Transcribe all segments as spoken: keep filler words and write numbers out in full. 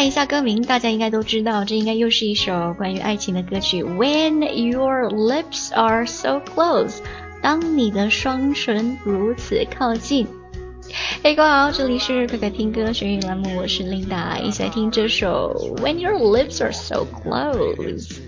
一下歌名，大家应该都知道，这应该又是一首关于爱情的歌曲 When your lips are so close， 当你的双唇如此靠近。嘿，各位好，这里是可可听歌学语栏目，我是 Linda， 一起来听这首 When your lips are so close。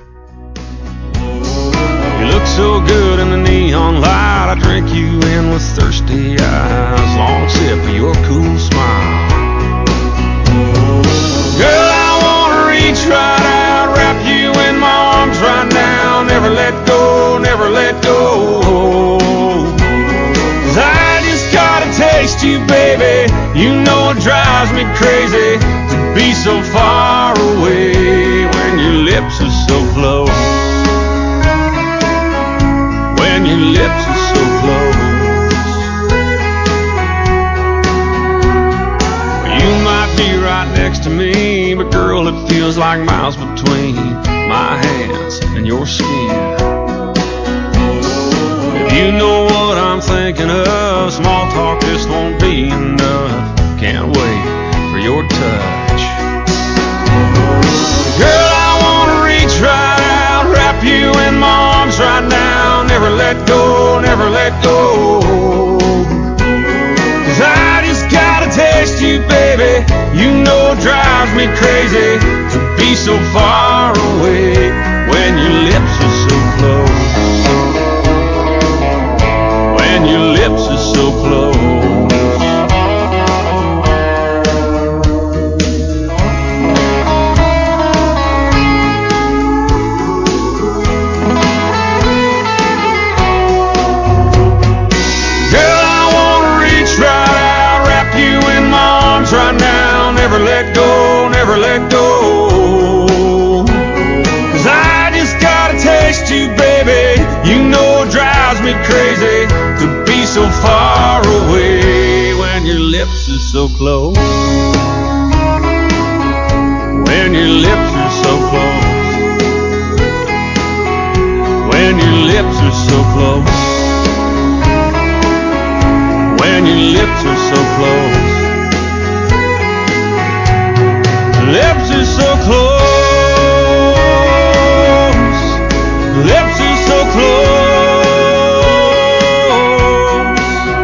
You look so good in the neon light, I drink you in with thirsty eyes, long sip of your cool smile. Girl, I wanna reach right out, wrap you in my arms right now, never let go, never let go. 'Cause I just gotta taste you, baby, you know it drives me crazy to be so far away when your lips are so close. When your lips are so close. Well, you might be right next to me, but girl, it feels like miles between my hands and your skin. If you know what I'm thinking of, small talk just won't be enough. Can't wait for your touch. Girl, I wanna reach right out, wrap you in my arms right now, never let go, never let go. 'Cause I just gotta taste you, baby, you know it drives me crazy to be so far away when your lips are so close. When your lips are so close. Right now, never let go, never let go. 'Cause I just gotta taste you, baby, you know it drives me crazy to be so far away when your lips are so close. When your lips are so close. When your lips are so close. When your lips are so close. Lips are so close. Lips are so close.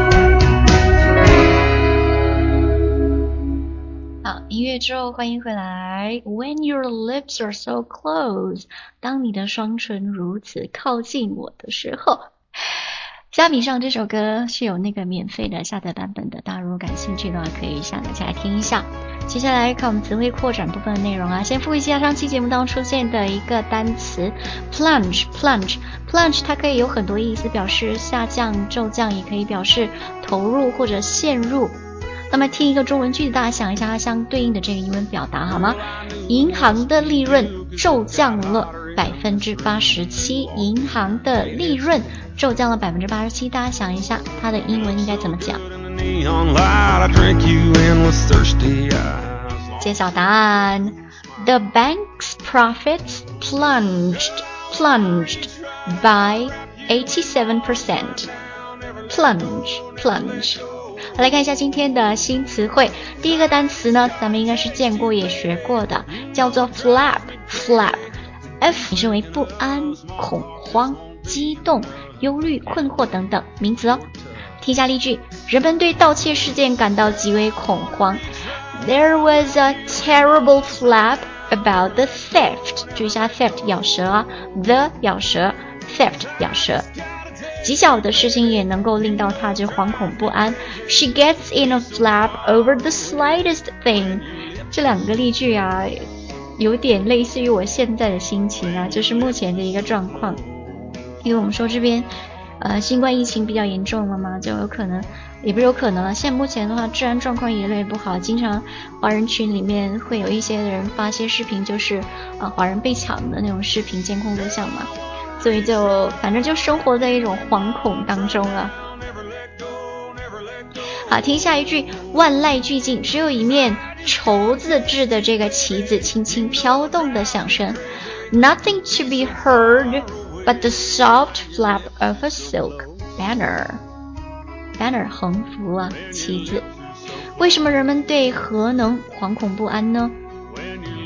好，音乐之后欢迎回来。When your lips are so close， 当你的双唇如此靠近我的时候。虾米上这首歌是有那个免费的下载版本的，大家如果感兴趣的话可以下载下来听一下。接下来看我们词汇扩展部分的内容啊，先复习一下上期节目当中出现的一个单词 plunge plunge plunge 它可以有很多意思，表示下降骤降，也可以表示投入或者陷入。那么听一个中文句子，大家想一下它相对应的这个英文表达好吗？银行的利润骤降了百分之八十七，银行的利润骤降了百分之八十七，大家想一下它的英文应该怎么讲？揭晓答案 The bank's profits plunged plunged by eighty-seven percent. Plunge plunge 好，来看一下今天的新词汇。第一个单词呢，咱们应该是见过也学过的，叫做 flap flap F 称为不安、恐慌、激动、忧虑、困惑等等名词哦。听一下例句，人们对盗窃事件感到极为恐慌。There was a terrible flap about the theft. 注意一下 theft 咬舌啊 ，the 咬舌 ，theft 咬舌。极小的事情也能够令到他就惶恐不安。She gets in a flap over the slightest thing. 这两个例句啊，有点类似于我现在的心情啊，就是目前的一个状况。因为我们说这边呃，新冠疫情比较严重了嘛，就有可能，也不是有可能了。现在目前的话，治安状况也越来越不好，经常华人群里面会有一些人发些视频，就是呃华人被抢的那种视频监控录像嘛，所以就反正就生活在一种惶恐当中了。好，听下一句，万籁俱静，只有一面绸子制的这个旗子轻轻飘动的响声。Nothing to be heard but the soft flap of a silk banner. Banner 横幅啊，旗子。为什么人们对核能惶恐不安呢？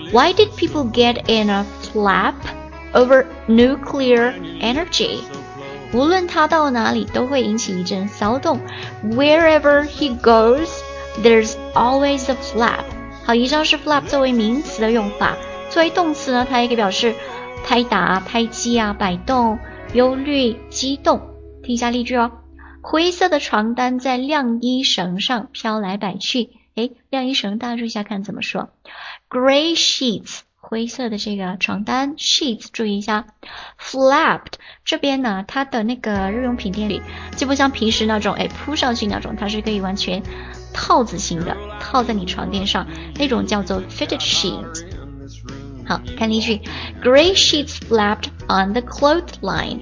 Why did people get in a flap over nuclear energy? 无论他到哪里都会引起一阵骚动。Wherever he goes, there's always a flap. 好，以上是 flap 作为名词的用法。作为动词呢，它也可以表示拍打、拍击啊、摆动、忧虑、激动。听一下例句哦。灰色的床单在晾衣绳上飘来摆去。诶，晾衣绳大家注意一下看怎么说。Gray sheets， 灰色的这个床单 sheets 注意一下。Flapped 这边呢，它的那个日用品店里就不像平时那种诶铺上去那种，它是可以完全套子型的，套在你床垫上，那种叫做 fitted sheet。好，看例句 Gray sheets flapped on the clothesline.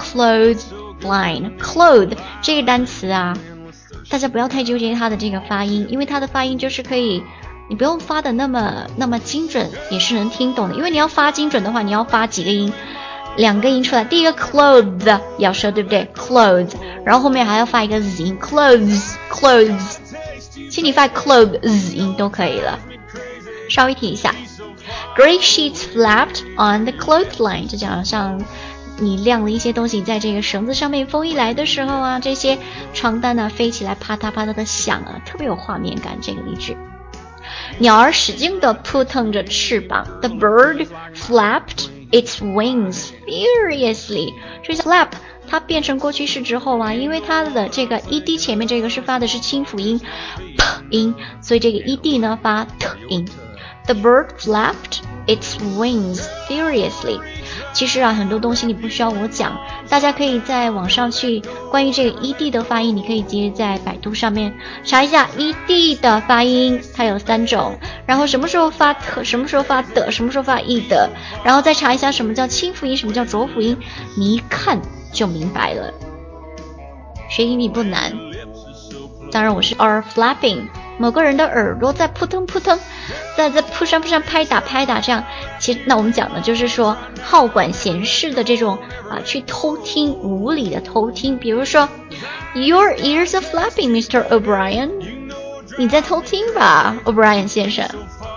Clothesline cloth 这个单词啊，大家不要太纠结它的这个发音，因为它的发音就是可以你不用发的那么那么精准，也是能听懂的。因为你要发精准的话，你要发几个音，两个音出来。第一个 clothes 要说对不对 clothes， 然后后面还要发一个 z 音 clothes clothes， 其实你发 clothes 音都可以了。稍微提一下 Gray sheets flapped on the clothesline， 就讲像你晾了一些东西在这个绳子上面，风一来的时候啊，这些床单呢飞起来啪嗒啪嗒的响啊，特别有画面感。这个例句，鸟儿使劲地扑腾着翅膀 The bird flapped its wings furiously。 这 flap 它变成过去式之后啊，因为它的这个 ed 前面这个是发的是清辅音 p 音，所以这个 ed 呢发 t 音。The bird flapped its wings furiously。 其实啊，很多东西你不需要我讲，大家可以在网上去关于这个 ed 的发音，你可以直接在百度上面查一下 ed 的发音，它有三种，然后什么时候发特，什么时候发的，什么时候发 e 的，然后再查一下什么叫清辅音，什么叫浊辅音，你一看就明白了。学英语不难，当然我是 are flapping， 某个人的耳朵在扑腾扑腾，在在扑上扑上拍打拍打，这样其实那我们讲的就是说好管闲事的这种啊，去偷听，无理的偷听。比如说 Your ears are flapping, Mister O'Brien， 你在偷听吧 O'Brien 先生。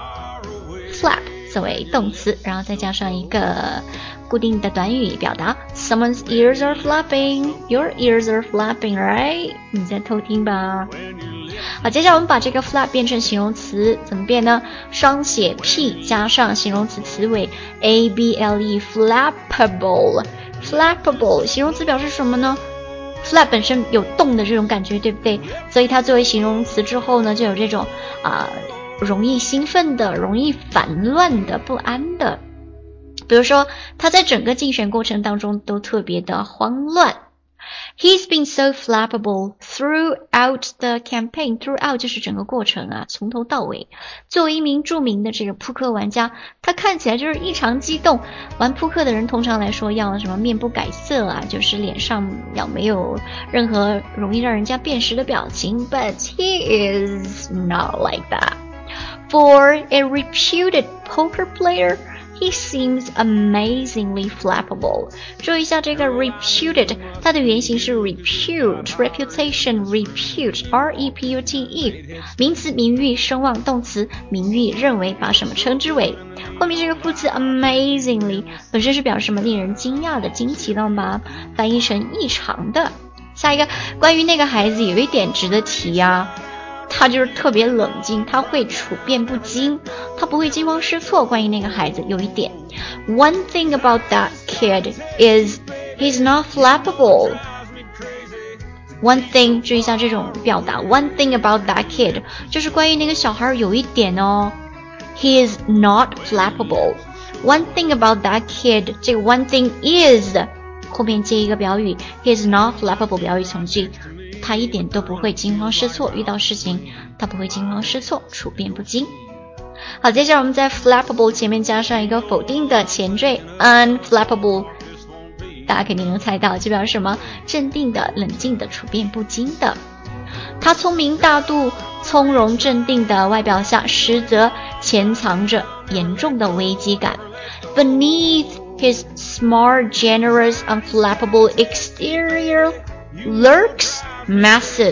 Flap 作为动词，然后再加上一个固定的短语表达 Someone's ears are flapping, Your ears are flapping, right？ 你在偷听吧。好，接下来我们把这个 flap 变成形容词，怎么变呢？双写 p 加上形容词词尾 a b l e flappable flappable 形容词表示什么呢？ flap 本身有动的这种感觉，对不对？所以它作为形容词之后呢，就有这种啊、呃、容易兴奋的、容易烦乱的、不安的。比如说他在整个竞选过程当中都特别的慌乱。He's been so flappable throughout the campaign. Throughout 就是整个过程啊，从头到尾。作为一名著名的这个扑克玩家，他看起来就是异常激动。玩扑克的人通常来说要什么面不改色啊，就是脸上要没有任何容易让人家辨识的表情。But he is not like that. For a reputed poker player,He seems amazingly flappable. 注意一下这个 reputed， 它的原型是 repute, reputation, repute, R E P U T E， 名词名誉声望，动词名誉认为，把什么称之为。后面这个副词 amazingly 本身是表示什么令人惊讶的、惊奇的，我们把它翻译成异常的。下一个，关于那个孩子有一点值得提啊，他就是特别冷静，他会处变不惊，他不会惊慌失措。关于那个孩子有一点 One thing about that kid is he's not flappable. One thing 注意一下这种表达 One thing about that kid 就是关于那个小孩有一点哦 He is not flappable. One thing about that kid 这个 one thing is 后面接一个表语 He is not flappable 表语从句，他一点都不会惊慌失措，遇到事情他不会惊慌失措，处变不惊。好，接下来我们在 flappable 前面加上一个否定的前缀 unflappable， 大家肯定能猜到，就表示什么？镇定的、冷静的、处变不惊的。他聪明大度、从容镇定的外表下，实则潜藏着严重的危机感。Beneath his smart, generous, unflappable exterior lurks massive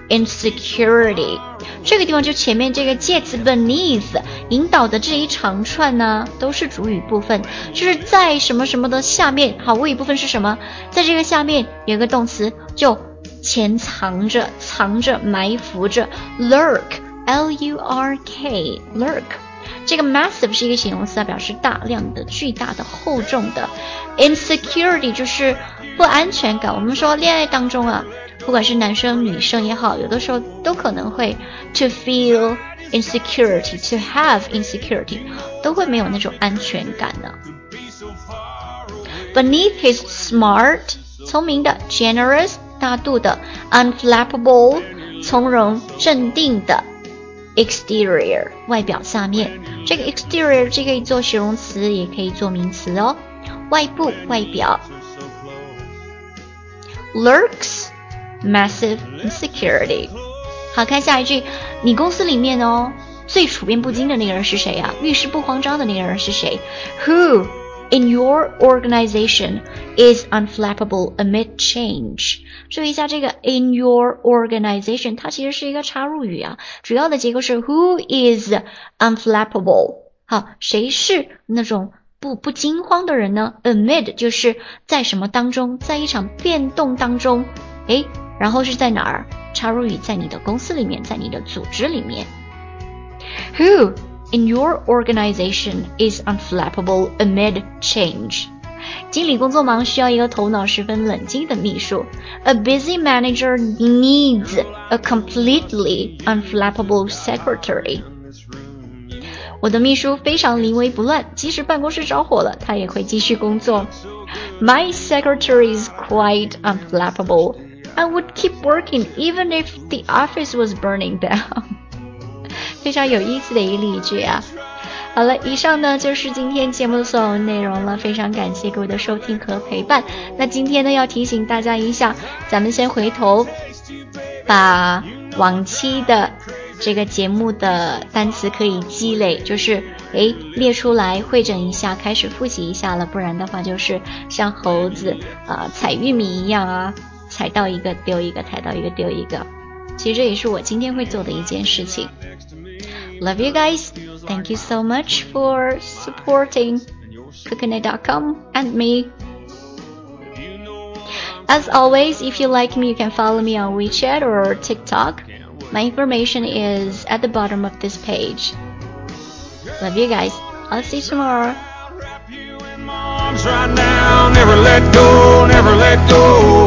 insecurity。这个地方就前面这个介词 beneath 引导的这一长串呢，都是主语部分，就是在什么什么的下面。好，谓语部分是什么？在这个下面有个动词，就潜藏着、藏着、埋伏着 lurk L U R K lurk。这个 massive 是一个形容词，表示大量的、巨大的、厚重的。insecurity 就是不安全感。我们说恋爱当中啊，不管是男生女生也好，有的时候都可能会 to feel insecurity to have insecurity 都会没有那种安全感呢。Beneath his smart 聪明的 generous 大度的 unflappable 从容镇定的 exterior 外表下面，这个 exterior 这可以做形容词也可以做名词哦，外部外表。Lurks massive insecurity。 好，看下一句，你公司里面哦最处变不惊的那个人是谁啊？遇事不慌张的那个人是谁？ Who in your organization is unflappable amid change？ 注意一下这个 in your organization 它其实是一个插入语啊，主要的结构是 who is unflappable。 好，谁是那种不不惊慌的人呢？ amid 就是在什么当中，在一场变动当中，诶，然后是在哪儿？插入语在你的公司里面，在你的组织里面。 Who in your organization is unflappable amid change？ 经理工作忙，需要一个头脑十分冷静的秘书。 A busy manager needs a completely unflappable secretary。 我的秘书非常临危不乱，即使办公室着火了，他也会继续工作。 My secretary is quite unflappable. I would keep working even if the office was burning down。 非常有意思的一例句啊。好了，以上呢就是今天节目的所有内容了，非常感谢各位的收听和陪伴。那今天呢要提醒大家一下，咱们先回头把往期的这个节目的单词可以积累，就是诶列出来汇整一下，开始复习一下了，不然的话就是像猴子啊、呃、采玉米一样啊，踩到一个丢一个，踩到一个丢一个。其实这也是我今天会做的一件事情。Love you guys. Thank you so much for supporting cookingit dot com and me. As always, if you like me, you can follow me on WeChat or TikTok. My information is at the bottom of this page. Love you guys. I'll see you tomorrow. Right now, never let go, never let go.